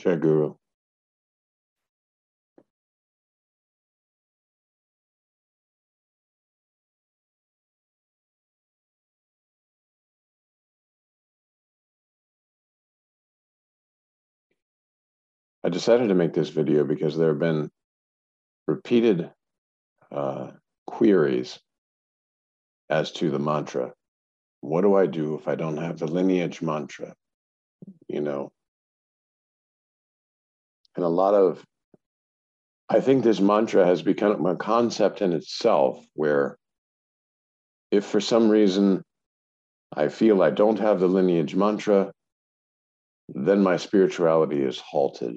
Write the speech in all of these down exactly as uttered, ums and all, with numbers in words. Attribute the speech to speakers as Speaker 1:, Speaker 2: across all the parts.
Speaker 1: Jai Guru. I decided to make this video because there have been repeated uh, queries as to the mantra. What do I do if I don't have the lineage mantra? You know, and a lot of, I think this mantra has become a concept in itself where if for some reason I feel I don't have the lineage mantra, then my spirituality is halted.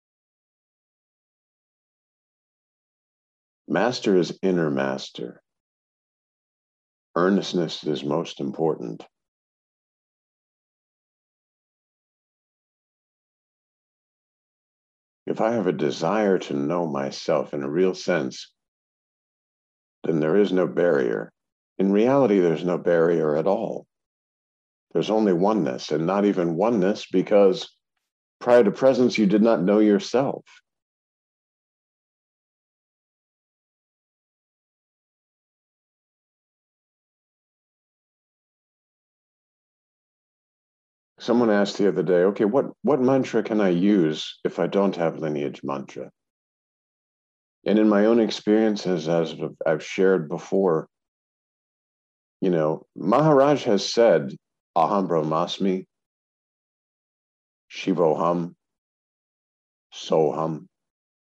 Speaker 1: Master is inner master. Earnestness is most important. If I have a desire to know myself in a real sense, then there is no barrier. In reality, there's no barrier at all. There's only oneness, and not even oneness because prior to presence, you did not know yourself. Someone asked the other day, okay, what, what mantra can I use if I don't have lineage mantra? And in my own experiences, as I've shared before, you know, Maharaj has said, Aham Brahmasmi, Shivoham, Soham.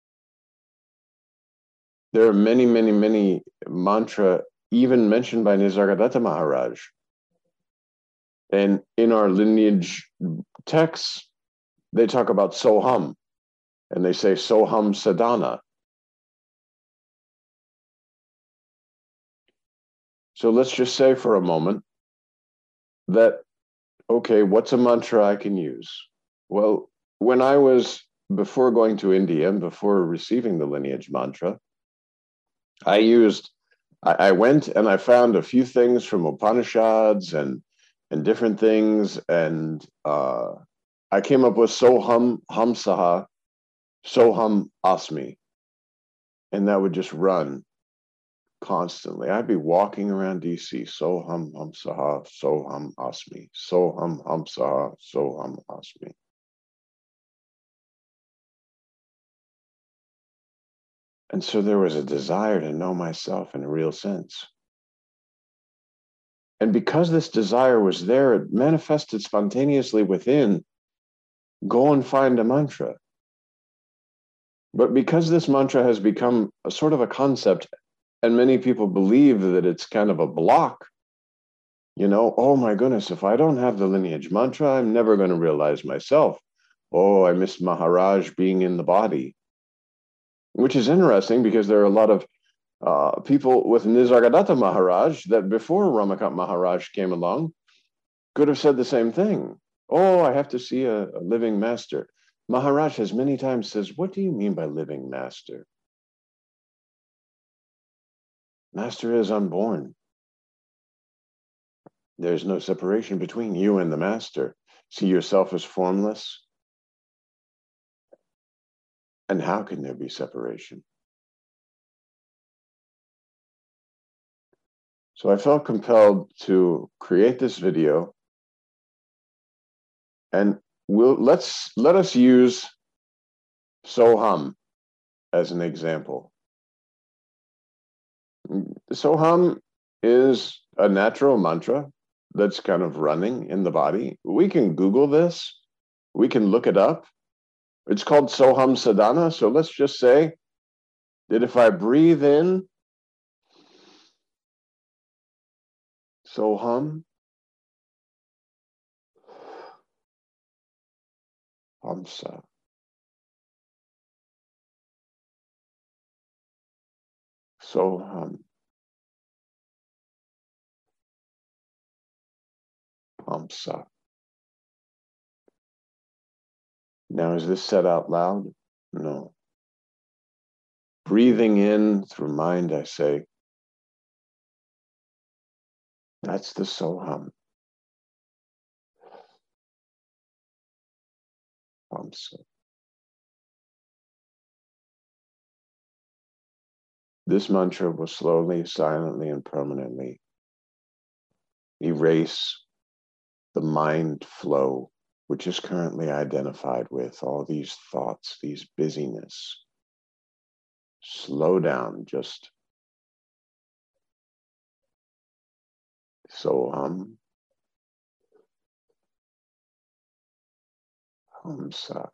Speaker 1: There are many, many, many mantra even mentioned by Nisargadatta Maharaj. And in our lineage texts, they talk about Soham, and they say Soham Sadhana. So let's just say for a moment that, okay, what's a mantra I can use? Well, when I was, before going to India and before receiving the lineage mantra, I used, I, I went and I found a few things from Upanishads and and different things, and uh, I came up with Soham Hamsaha, Soham Asmi, and that would just run constantly. I'd be walking around D C, Soham Hamsaha, Soham Asmi, Soham Hamsaha, Soham Asmi. And so there was a desire to know myself in a real sense. And because this desire was there, it manifested spontaneously within. Go and find a mantra. But because this mantra has become a sort of a concept, and many people believe that it's kind of a block, you know, oh my goodness, if I don't have the lineage mantra, I'm never going to realize myself. Oh, I miss Maharaj being in the body. Which is interesting because there are a lot of uh, people with Nisargadatta Maharaj that before Ramakant Maharaj came along could have said the same thing. Oh, I have to see a, a living master. Maharaj has many times says, what do you mean by living master? Master is unborn. There's no separation between you and the master. See yourself as formless. And how can there be separation? So I felt compelled to create this video, and we'll let's let us use Soham as an example. Soham is a natural mantra that's kind of running in the body. We can Google this. We can look it up. It's called Soham Sadhana. So let's just say that if I breathe in Soham, Hamsa, Soham, Hamsa. Now, is this said out loud? No. Breathing in through mind, I say, that's the Soham. Hamsa. This mantra will slowly, silently, and permanently erase the mind flow, which is currently identified with all these thoughts, these busyness. Slow down, just Soham, Hamsa.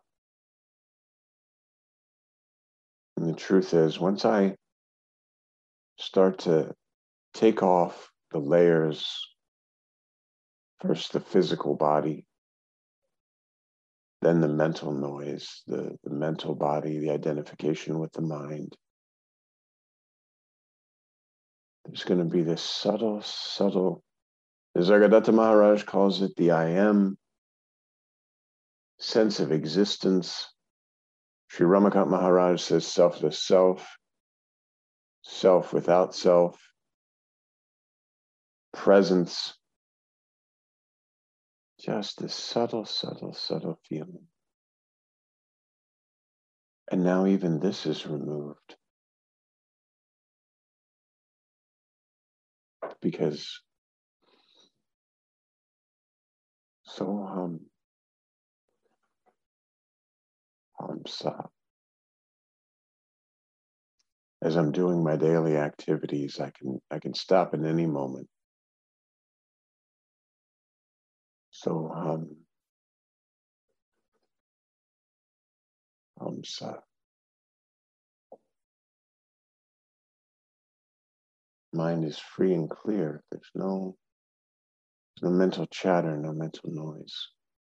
Speaker 1: And the truth is, once I start to take off the layers, first the physical body, then the mental noise, the, the mental body, the identification with the mind, there's going to be this subtle, subtle, Nisargadatta Maharaj calls it the I am sense of existence. Sri Ramakant Maharaj says selfless self, self without self, presence, just this subtle, subtle, subtle feeling. And now even this is removed because Soham Hamsa. As I'm doing my daily activities, I can I can stop in any moment. Soham Hamsa. Mind is free and clear. There's no, there's no mental chatter, no mental noise.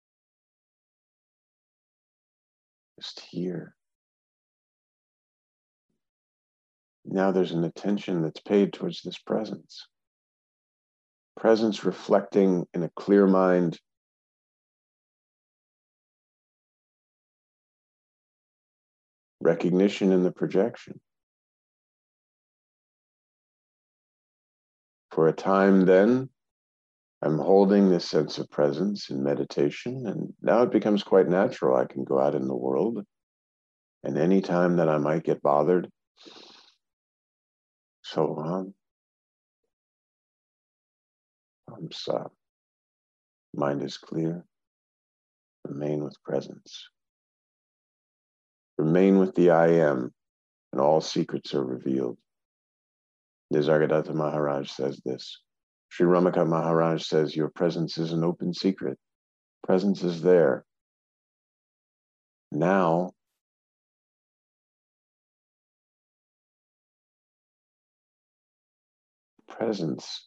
Speaker 1: Just here. Now there's an attention that's paid towards this presence. Presence reflecting in a clear mind. Recognition in the projection. For a time then, I'm holding this sense of presence in meditation, and now it becomes quite natural. I can go out in the world, and any time that I might get bothered, so on, I'm sorry. Mind is clear. Remain with presence. Remain with the I am, and all secrets are revealed. Nisargadatta Maharaj says this. Sri Ramakant Maharaj says, your presence is an open secret. Presence is there. Now, presence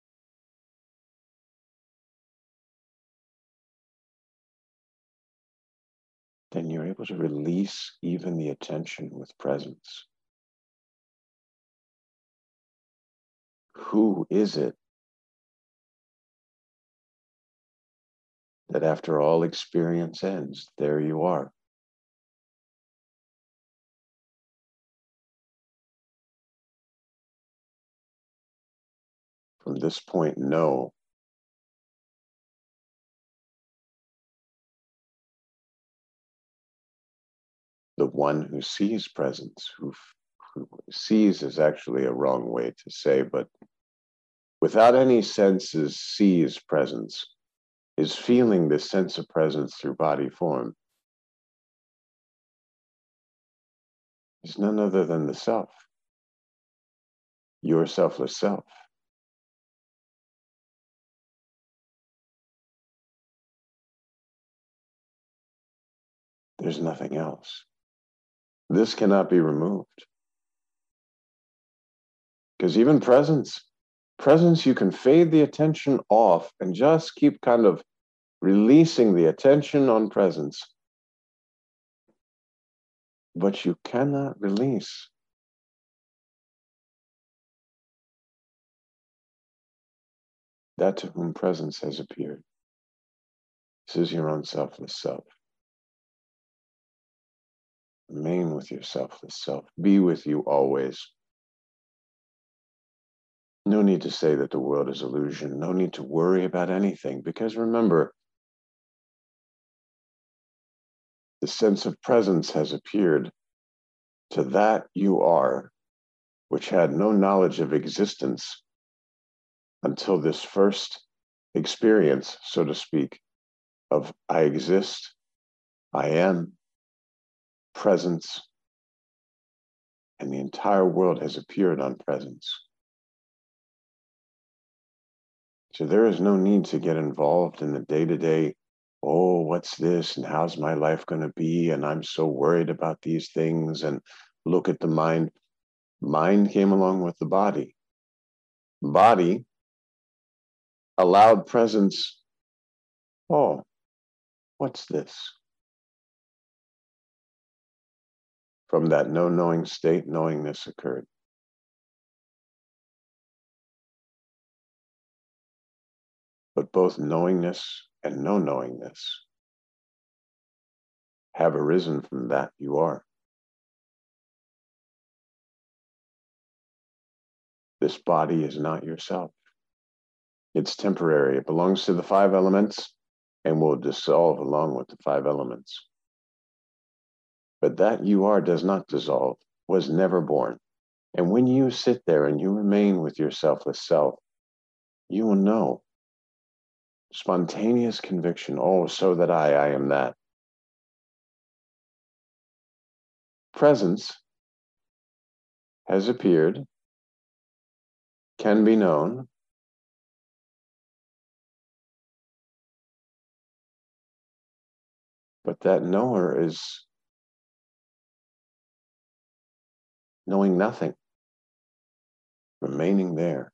Speaker 1: then you're able to release even the attention with presence. Who is it that after all experience ends, there you are? From this point, know the one who sees presence, who, who sees is actually a wrong way to say, but without any senses sees presence, is feeling this sense of presence through body form, is none other than the self, your selfless self. There's nothing else. This cannot be removed. Because even presence, presence, you can fade the attention off and just keep kind of releasing the attention on presence. But you cannot release that to whom presence has appeared. This is your own selfless self. Remain with your selfless self. Be with you always. No need to say that the world is illusion. No need to worry about anything, because remember, the sense of presence has appeared. To that you are. which had no knowledge of existence until this first experience, so to speak, of I exist, I am, presence, and the entire world has appeared on presence. So there is no need to get involved in the day-to-day, oh, what's this, and how's my life going to be, and I'm so worried about these things, and look at the mind. Mind came along with the body. Body allowed presence, oh, what's this? From that no knowing state, knowingness occurred. But both knowingness and no knowingness have arisen from that you are. This body is not yourself. It's temporary. It belongs to the five elements and will dissolve along with the five elements. But that you are does not dissolve, was never born. And when you sit there and you remain with your selfless self, you will know. Spontaneous conviction, oh, so that I, I am that. Presence has appeared, can be known, but that knower is knowing nothing, remaining there.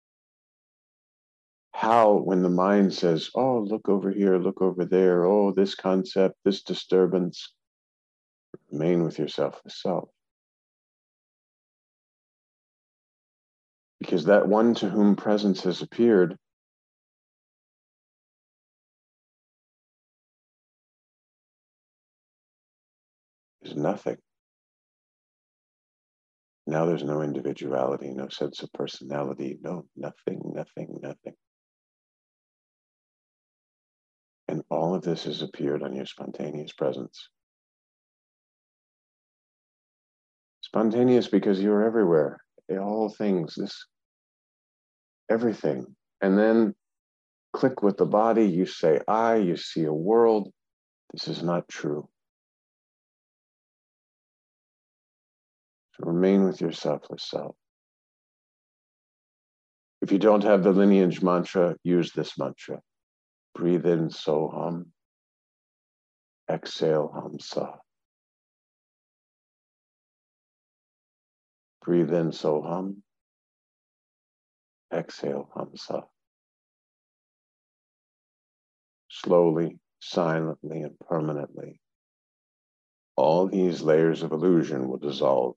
Speaker 1: How, when the mind says, oh, look over here, look over there, oh, this concept, this disturbance, remain with yourself, the self. Because that one to whom presence has appeared is nothing. Now there's no individuality, no sense of personality, no, nothing, nothing, nothing. And all of this has appeared on your spontaneous presence. Spontaneous because you're everywhere, all things, this, everything. And then click with the body, you say, I, you see a world. This is not true. So remain with your selfless self. If you don't have the lineage mantra, use this mantra. Breathe in Soham, exhale Hamsa. Breathe in Soham, exhale Hamsa. Slowly, silently, and permanently, all these layers of illusion will dissolve.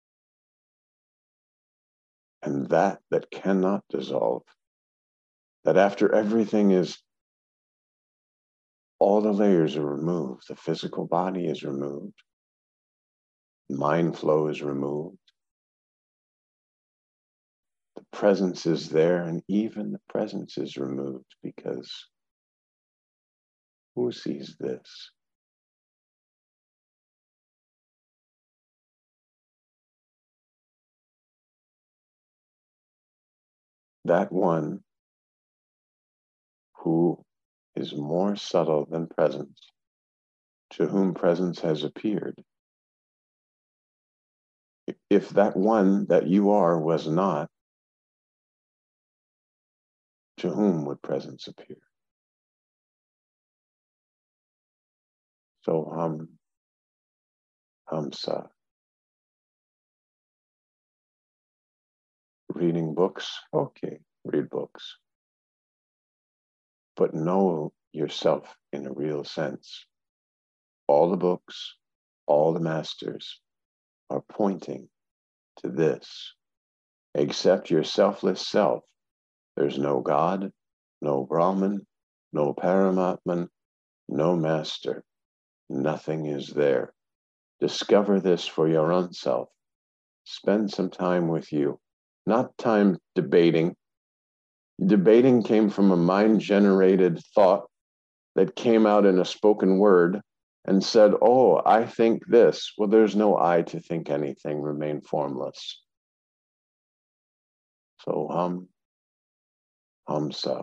Speaker 1: And that that cannot dissolve, that after everything is, all the layers are removed, the physical body is removed, mind flow is removed, the presence is there, and even the presence is removed because who sees this? That one who is more subtle than presence, to whom presence has appeared. If that one that you are was not, to whom would presence appear? So hum, hamsa. Reading books, okay, read books. But know yourself in a real sense. All the books, all the masters are pointing to this. Except your selfless self, there's no God, no Brahman, no Paramatman, no master. Nothing is there. Discover this for your own self. Spend some time with you. Not time debating. Debating came from a mind-generated thought that came out in a spoken word and said, oh, I think this. Well, there's no I to think anything. Remain formless. So hum, hum sa.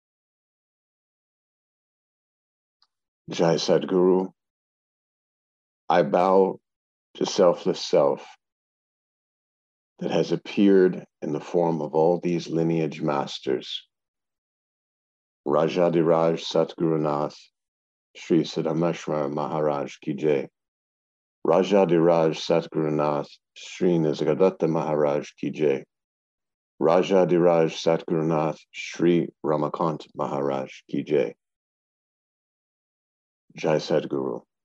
Speaker 1: Jai Sadguru, I bow to selfless self that has appeared in the form of all these lineage masters. Rajadiraj Satgurunath, Sri Siddhameshwar Maharaj Ki Jai. Rajadiraj Satgurunath, Sri Nisargadatta Maharaj Ki Jai. Rajadiraj Satgurunath, Sri Ramakant Maharaj Ki Jai. Jai Sadguru.